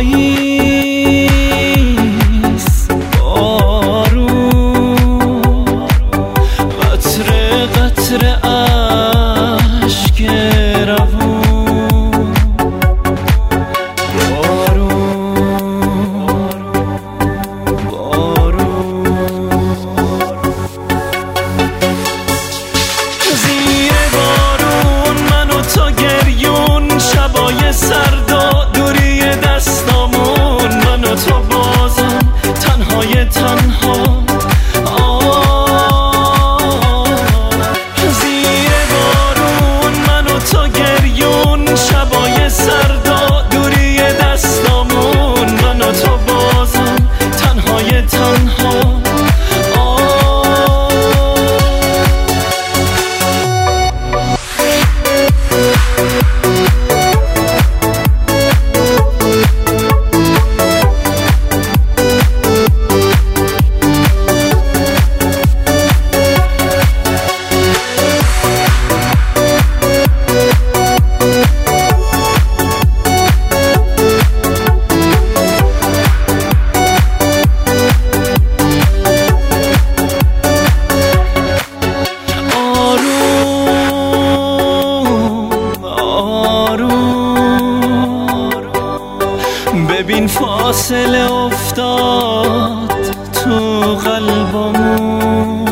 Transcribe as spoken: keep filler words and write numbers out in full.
پاییز بارون، قطره قطره اشک روون، بارون بارون. زیر بارون من و تو گریون، شبای سردا دوری دستامون، من و تو بازم تنهای تنها. زیر بارون من و تو گریون، شبای سردا دوری دستامون، من و تو بازم تنهای تنها. ببین فاصله افتاد تو قلبمون،